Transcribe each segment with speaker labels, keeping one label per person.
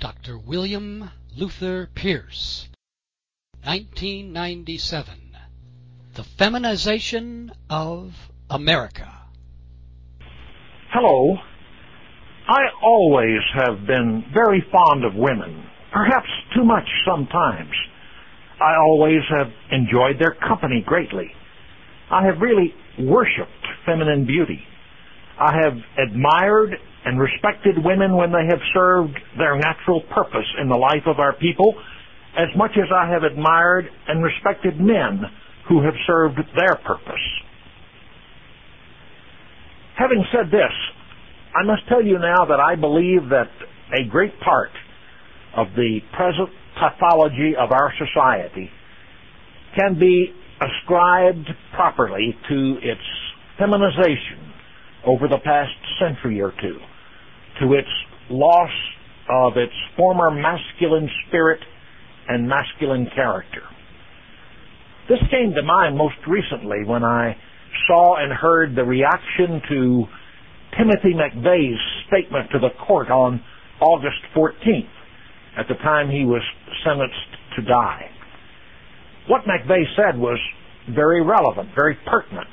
Speaker 1: Dr. William Luther Pierce, 1997. The Feminization of America.
Speaker 2: Hello. I always have been very fond of women, perhaps too much sometimes. I always have enjoyed their company greatly. I have really worshipped feminine beauty. I have admired and respected women when they have served their natural purpose in the life of our people, as much as I have admired and respected men who have served their purpose. Having said this, I must tell you now that I believe that a great part of the present pathology of our society can be ascribed properly to its feminization over the past century or two, to its loss of its former masculine spirit and masculine character. This came to mind most recently when I saw and heard the reaction to Timothy McVeigh's statement to the court on August 14th, at the time he was sentenced to die. What McVeigh said was very relevant, very pertinent.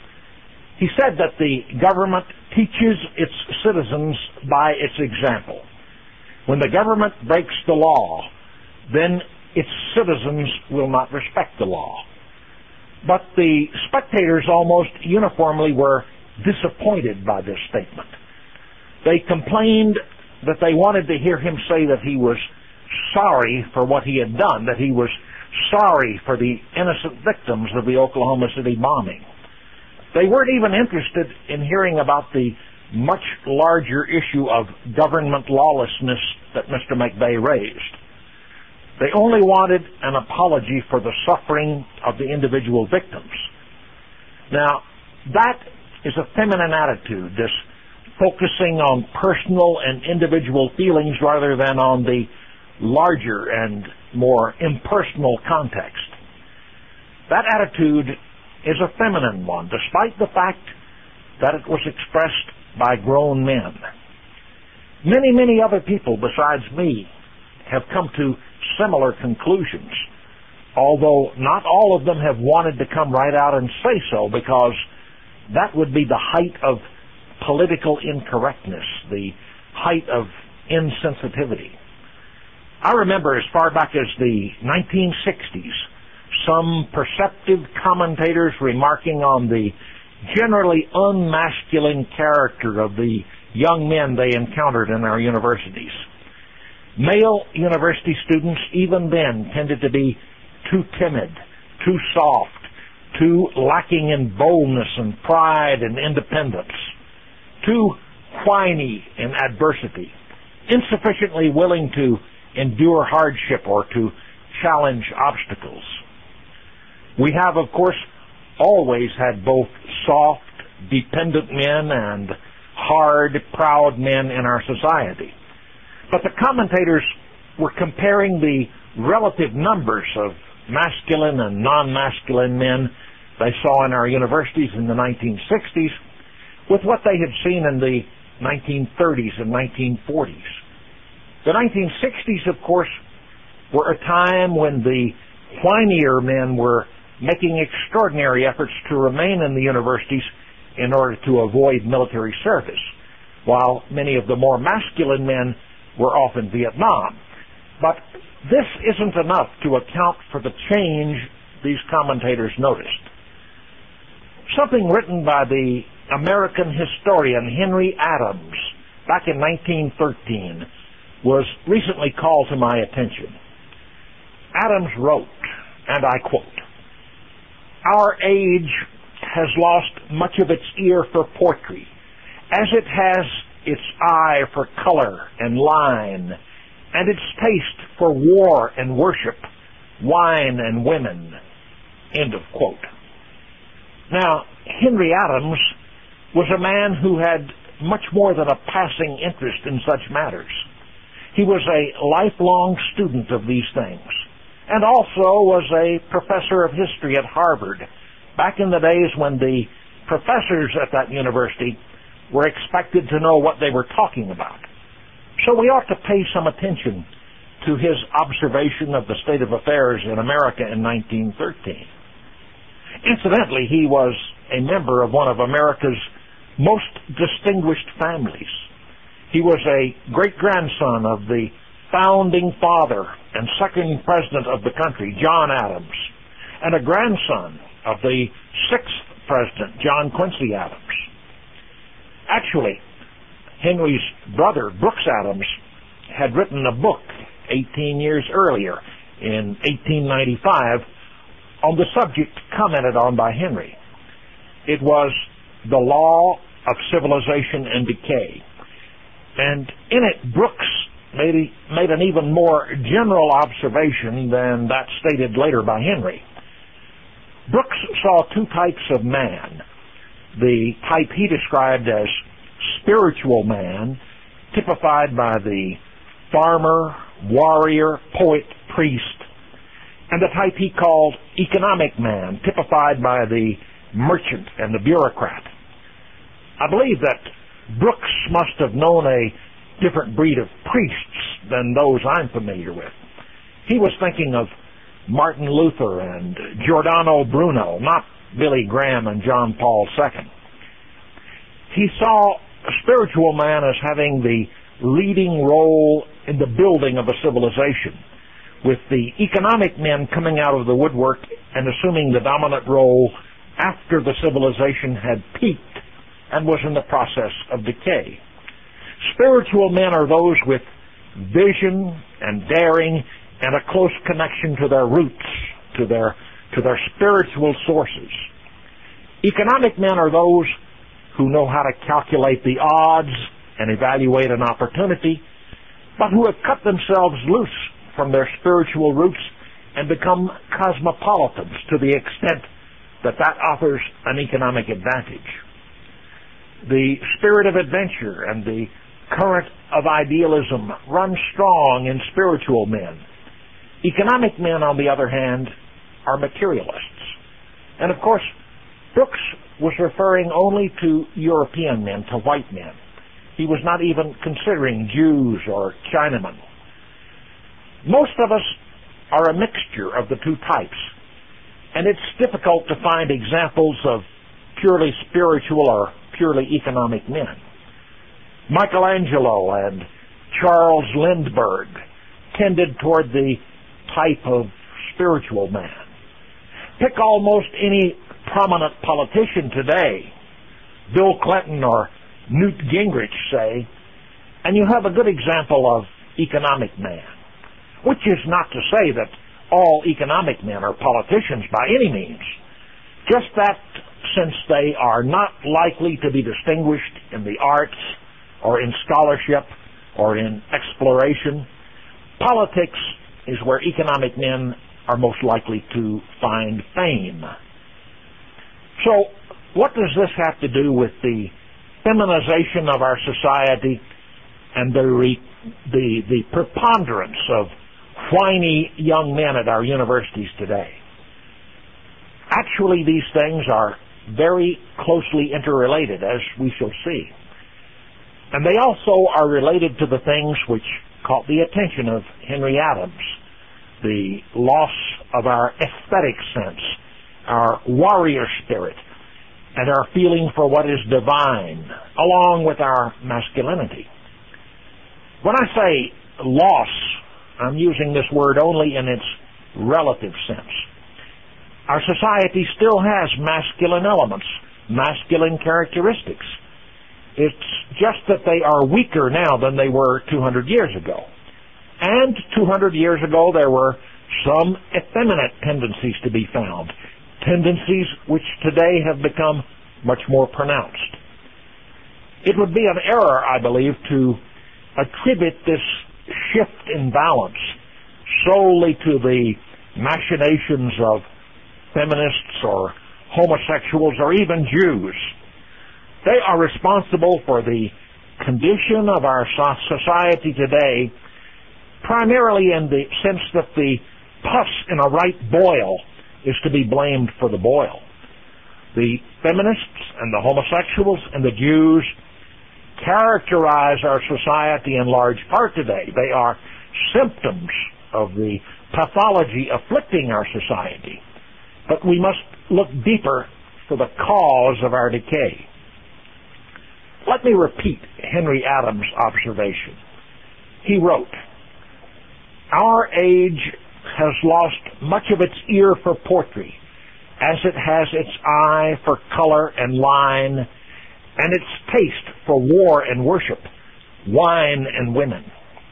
Speaker 2: He said that the government teaches its citizens by its example. When the government breaks the law, then its citizens will not respect the law. But the spectators almost uniformly were disappointed by this statement. They complained that they wanted to hear him say that he was sorry for what he had done, that he was sorry for the innocent victims of the Oklahoma City bombing. They weren't even interested in hearing about the much larger issue of government lawlessness that Mr. McVeigh raised. They only wanted an apology for the suffering of the individual victims. Now, that is a feminine attitude, this focusing on personal and individual feelings rather than on the larger and more impersonal context. That attitude is a feminine one, despite the fact that it was expressed by grown men. Many, many other people besides me have come to similar conclusions, although not all of them have wanted to come right out and say so, because that would be the height of political incorrectness, the height of insensitivity. I remember as far back as the 1960s, some perceptive commentators remarking on the generally unmasculine character of the young men they encountered in our universities. Male university students even then tended to be too timid, too soft, too lacking in boldness and pride and independence, too whiny in adversity, insufficiently willing to endure hardship or to challenge obstacles. We have, of course, always had both soft, dependent men and hard, proud men in our society. But the commentators were comparing the relative numbers of masculine and non-masculine men they saw in our universities in the 1960s with what they had seen in the 1930s and 1940s. The 1960s, of course, were a time when the whinier men were making extraordinary efforts to remain in the universities in order to avoid military service, while many of the more masculine men were off in Vietnam. But this isn't enough to account for the change these commentators noticed. Something written by the American historian Henry Adams back in 1913 was recently called to my attention. Adams wrote, and I quote, "Our age has lost much of its ear for poetry, as it has its eye for color and line, and its taste for war and worship, wine and women." End of quote. Now, Henry Adams was a man who had much more than a passing interest in such matters. He was a lifelong student of these things, and also was a professor of history at Harvard, back in the days when the professors at that university were expected to know what they were talking about. So we ought to pay some attention to his observation of the state of affairs in America in 1913. Incidentally, he was a member of one of America's most distinguished families. He was a great-grandson of the founding father and second president of the country, John Adams, and a grandson of the sixth president, John Quincy Adams. Actually, Henry's brother, Brooks Adams, had written a book 18 years earlier, in 1895, on the subject commented on by Henry. It was The Law of Civilization and Decay. And in it, Brooks made an even more general observation than that stated later by Henry. Brooks saw two types of man. The type he described as spiritual man, typified by the farmer, warrior, poet, priest, and the type he called economic man, typified by the merchant and the bureaucrat. I believe that Brooks must have known a different breed of priests than those I'm familiar with. He was thinking of Martin Luther and Giordano Bruno, not Billy Graham and John Paul II. He saw a spiritual man as having the leading role in the building of a civilization, with the economic men coming out of the woodwork and assuming the dominant role after the civilization had peaked and was in the process of decay. Spiritual men are those with vision and daring and a close connection to their roots, to their spiritual sources. Economic men are those who know how to calculate the odds and evaluate an opportunity, but who have cut themselves loose from their spiritual roots and become cosmopolitans to the extent that that offers an economic advantage. The spirit of adventure and the current of idealism run strong in spiritual men. Economic men, on the other hand, are materialists. And of course, Brooks was referring only to European men, to white men. He was not even considering Jews or Chinamen. Most of us are a mixture of the two types, and it's difficult to find examples of purely spiritual or purely economic men. Michelangelo and Charles Lindbergh tended toward the type of spiritual man. Pick almost any prominent politician today, Bill Clinton or Newt Gingrich, say, and you have a good example of economic man, which is not to say that all economic men are politicians by any means, just that since they are not likely to be distinguished in the arts or in scholarship or in exploration, politics is where economic men are most likely to find fame. So, what does this have to do with the feminization of our society and the preponderance of whiny young men at our universities today? Actually, these things are very closely interrelated, as we shall see. And they also are related to the things which caught the attention of Henry Adams: the loss of our aesthetic sense, our warrior spirit, and our feeling for what is divine, along with our masculinity. When I say loss, I'm using this word only in its relative sense. Our society still has masculine elements, masculine characteristics. It's just that they are weaker now than they were 200 years ago. And 200 years ago there were some effeminate tendencies to be found, tendencies which today have become much more pronounced. It would be an error, I believe, to attribute this shift in balance solely to the machinations of feminists or homosexuals or even Jews. They are responsible for the condition of our society today, primarily in the sense that the pus in a right boil is to be blamed for the boil. The feminists and the homosexuals and the Jews characterize our society in large part today. They are symptoms of the pathology afflicting our society. But we must look deeper for the cause of our decay. Let me repeat Henry Adams' observation. He wrote, "Our age has lost much of its ear for poetry, as it has its eye for color and line, and its taste for war and worship, wine and women."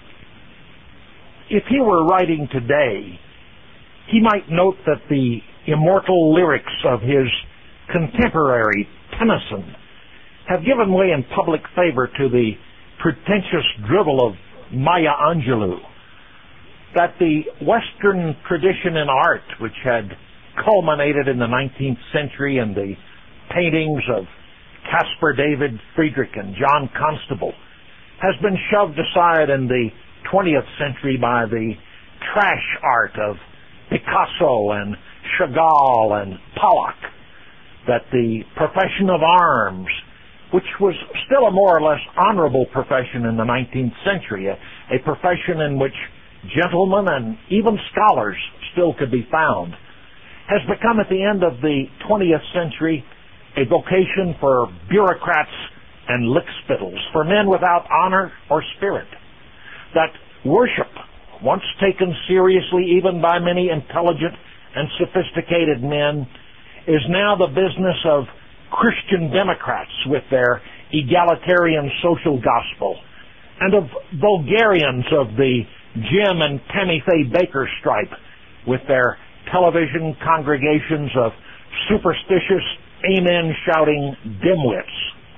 Speaker 2: If he were writing today, he might note that the immortal lyrics of his contemporary Tennyson have given way in public favor to the pretentious drivel of Maya Angelou, that the Western tradition in art, which had culminated in the 19th century in the paintings of Caspar David Friedrich and John Constable, has been shoved aside in the 20th century by the trash art of Picasso and Chagall and Pollock, that the profession of arms, which was still a more or less honorable profession in the 19th century, a profession in which gentlemen and even scholars still could be found, has become at the end of the 20th century a vocation for bureaucrats and lickspittles, for men without honor or spirit. That worship, once taken seriously even by many intelligent and sophisticated men, is now the business of Christian Democrats with their egalitarian social gospel, and of vulgarians of the Jim and Tammy Faye Baker stripe with their television congregations of superstitious, amen-shouting dimwits.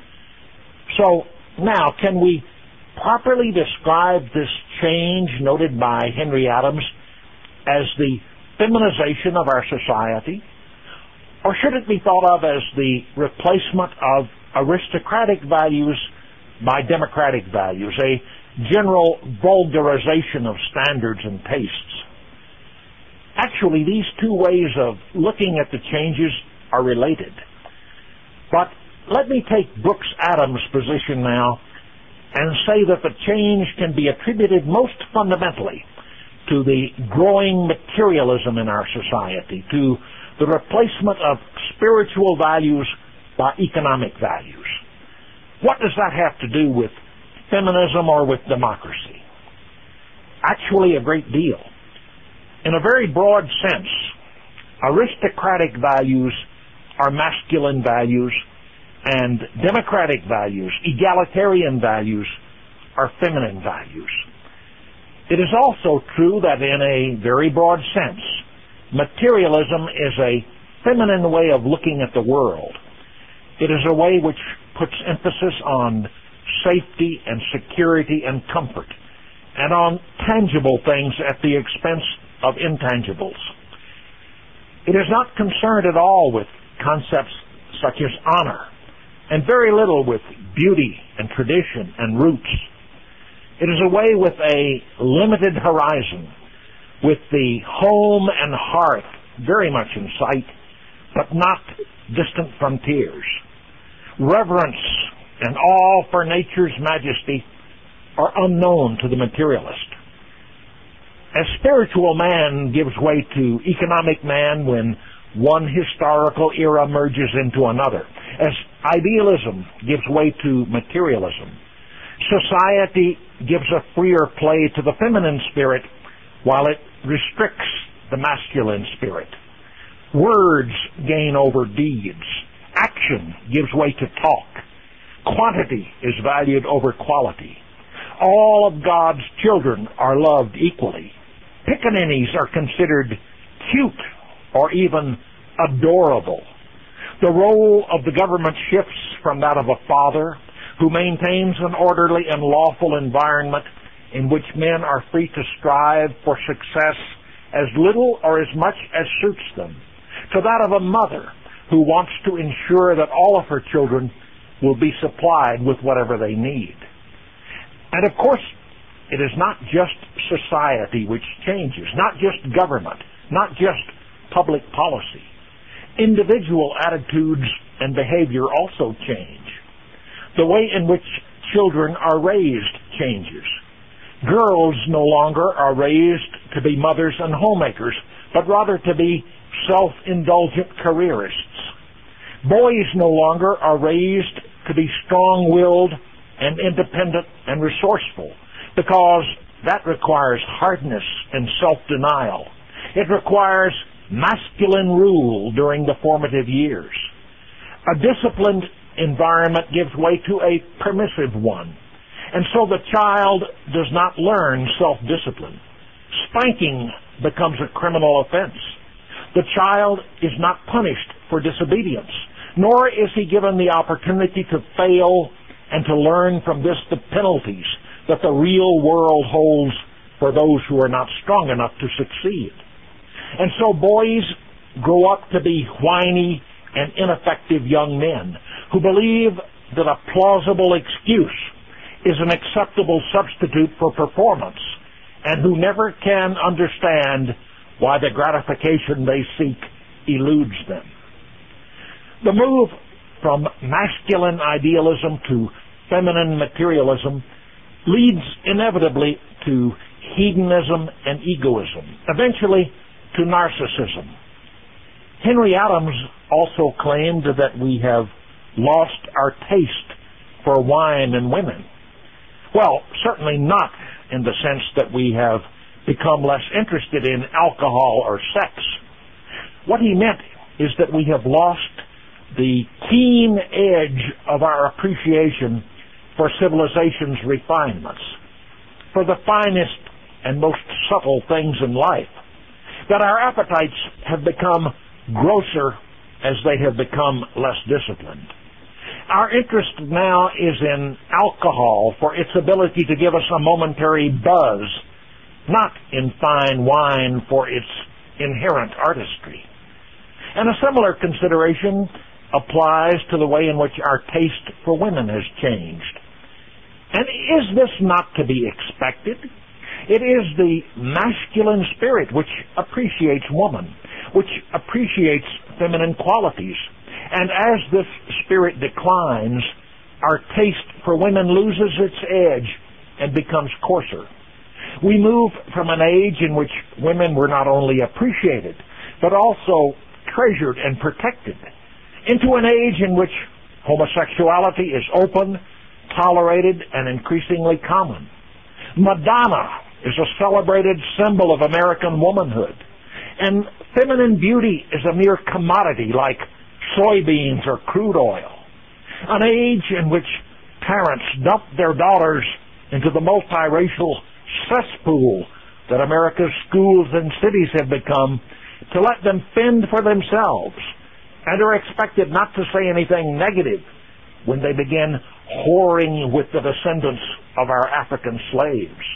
Speaker 2: So now, can we properly describe this change noted by Henry Adams as the feminization of our society? Or should it be thought of as the replacement of aristocratic values by democratic values, a general vulgarization of standards and tastes? Actually, these two ways of looking at the changes are related. But let me take Brooks Adams' position now and say that the change can be attributed most fundamentally to the growing materialism in our society, to the replacement of spiritual values by economic values. What does that have to do with feminism or with democracy? Actually, a great deal. In a very broad sense, aristocratic values are masculine values, and democratic values, egalitarian values, are feminine values. It is also true that in a very broad sense, materialism is a feminine way of looking at the world. It is a way which puts emphasis on safety and security and comfort, and on tangible things at the expense of intangibles. It is not concerned at all with concepts such as honor, and very little with beauty and tradition and roots. It is a way with a limited horizon, with the home and hearth very much in sight, but not distant frontiers. Reverence and awe for nature's majesty are unknown to the materialist. As spiritual man gives way to economic man when one historical era merges into another, as idealism gives way to materialism, society gives a freer play to the feminine spirit while it restricts the masculine spirit. Words gain over deeds. Action gives way to talk. Quantity is valued over quality. All of God's children are loved equally. Pickaninnies are considered cute or even adorable. The role of the government shifts from that of a father who maintains an orderly and lawful environment in which men are free to strive for success as little or as much as suits them, to that of a mother who wants to ensure that all of her children will be supplied with whatever they need. And of course, it is not just society which changes, not just government, not just public policy. Individual attitudes and behavior also change. The way in which children are raised changes. Girls no longer are raised to be mothers and homemakers, but rather to be self-indulgent careerists. Boys no longer are raised to be strong-willed and independent and resourceful, because that requires hardness and self-denial. It requires masculine rule during the formative years. A disciplined environment gives way to a permissive one, and so the child does not learn self-discipline. Spanking becomes a criminal offense. The child is not punished for disobedience, nor is he given the opportunity to fail and to learn from this the penalties that the real world holds for those who are not strong enough to succeed. And so boys grow up to be whiny and ineffective young men who believe that a plausible excuse is an acceptable substitute for performance, and who never can understand why the gratification they seek eludes them. The move from masculine idealism to feminine materialism leads inevitably to hedonism and egoism, eventually to narcissism. Henry Adams also claimed that we have lost our taste for wine and women. Well, certainly not in the sense that we have become less interested in alcohol or sex. What he meant is that we have lost the keen edge of our appreciation for civilization's refinements, for the finest and most subtle things in life, that our appetites have become grosser as they have become less disciplined. Our interest now is in alcohol for its ability to give us a momentary buzz, not in fine wine for its inherent artistry. And a similar consideration applies to the way in which our taste for women has changed. And is this not to be expected? It is the masculine spirit which appreciates woman, which appreciates feminine qualities. And as this spirit declines, our taste for women loses its edge and becomes coarser. We move from an age in which women were not only appreciated, but also treasured and protected, into an age in which homosexuality is open, tolerated, and increasingly common. Madonna is a celebrated symbol of American womanhood, and feminine beauty is a mere commodity like soybeans or crude oil. An age in which parents dump their daughters into the multiracial cesspool that America's schools and cities have become to let them fend for themselves, and are expected not to say anything negative when they begin whoring with the descendants of our African slaves.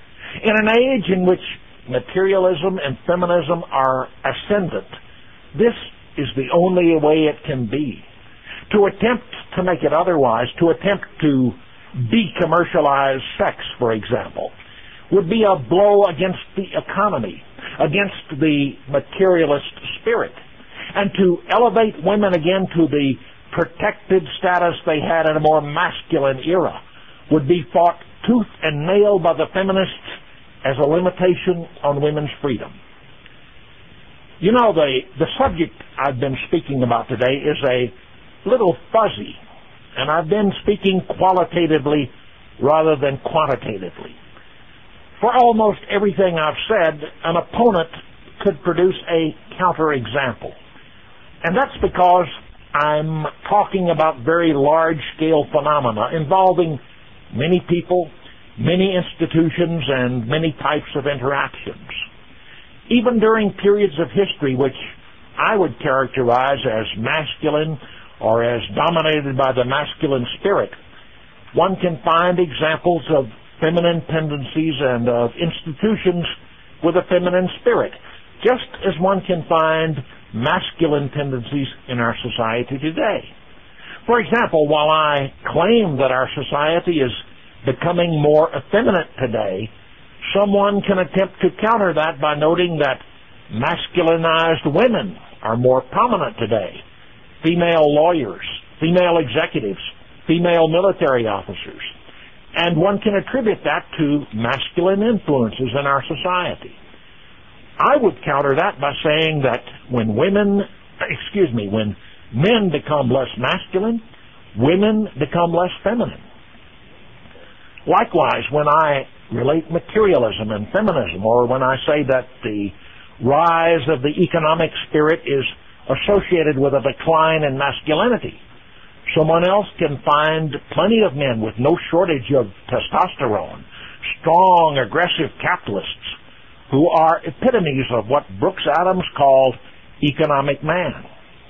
Speaker 2: In an age in which materialism and feminism are ascendant, this is the only way it can be. To attempt to make it otherwise, to attempt to decommercialize sex, for example, would be a blow against the economy, against the materialist spirit. And to elevate women again to the protected status they had in a more masculine era would be fought tooth and nail by the feminists as a limitation on women's freedom. You know, the subject I've been speaking about today is a little fuzzy, and I've been speaking qualitatively rather than quantitatively. For almost everything I've said, an opponent could produce a counterexample. And that's because I'm talking about very large-scale phenomena involving many people, many institutions, and many types of interactions. Even during periods of history which I would characterize as masculine or as dominated by the masculine spirit, one can find examples of feminine tendencies and of institutions with a feminine spirit, just as one can find masculine tendencies in our society today. For example, while I claim that our society is becoming more effeminate today, someone can attempt to counter that by noting that masculinized women are more prominent today. Female lawyers, female executives, female military officers, And one can attribute that to masculine influences in our society. I would counter that by saying that when men become less masculine, women become less feminine. Likewise, when I relate materialism and feminism, or when I say that the rise of the economic spirit is associated with a decline in masculinity, someone else can find plenty of men with no shortage of testosterone, strong, aggressive capitalists, who are epitomes of what Brooks Adams called economic man.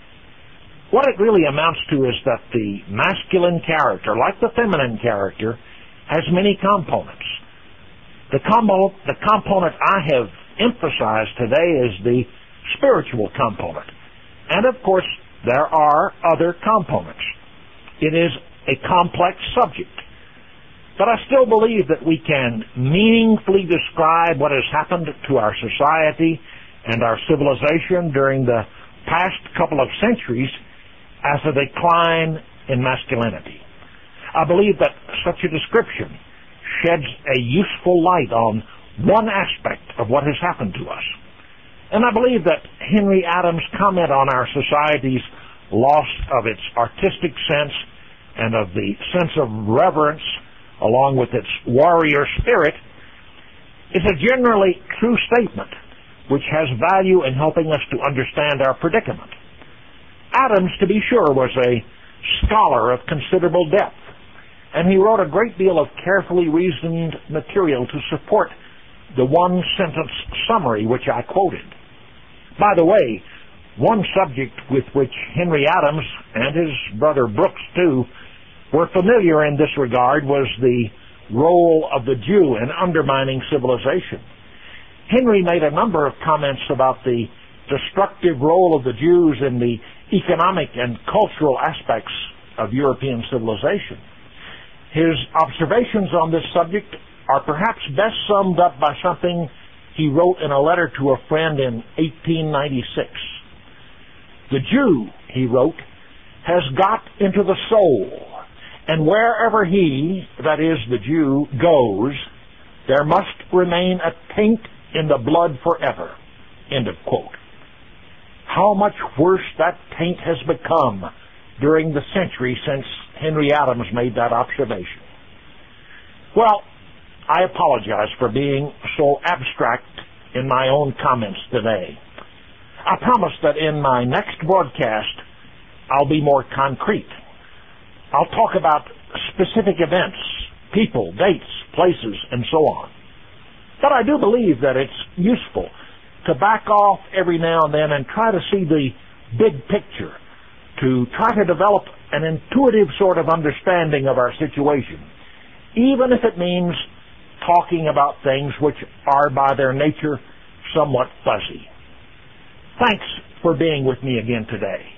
Speaker 2: What it really amounts to is that the masculine character, like the feminine character, has many components. The component I have emphasized today is the spiritual component. And of course, there are other components. It is a complex subject. But I still believe that we can meaningfully describe what has happened to our society and our civilization during the past couple of centuries as a decline in masculinity. I believe that such a description sheds a useful light on one aspect of what has happened to us. And I believe that Henry Adams' comment on our society's loss of its artistic sense and of the sense of reverence, along with its warrior spirit, is a generally true statement which has value in helping us to understand our predicament. Adams, to be sure, was a scholar of considerable depth, and he wrote a great deal of carefully reasoned material to support the one-sentence summary which I quoted. By the way, one subject with which Henry Adams, and his brother Brooks too, were familiar in this regard was the role of the Jew in undermining civilization. Henry made a number of comments about the destructive role of the Jews in the economic and cultural aspects of European civilization. His observations on this subject are perhaps best summed up by something he wrote in a letter to a friend in 1896. The Jew, he wrote, has got into the soul, and wherever he, that is the Jew, goes, there must remain a taint in the blood forever. End of quote. How much worse that taint has become during the century since Henry Adams made that observation. Well, I apologize for being so abstract in my own comments today. I promise that in my next broadcast, I'll be more concrete. I'll talk about specific events, people, dates, places, and so on. But I do believe that it's useful to back off every now and then and try to see the big picture, to try to develop an intuitive sort of understanding of our situation, even if it means talking about things which are by their nature somewhat fuzzy. Thanks for being with me again today.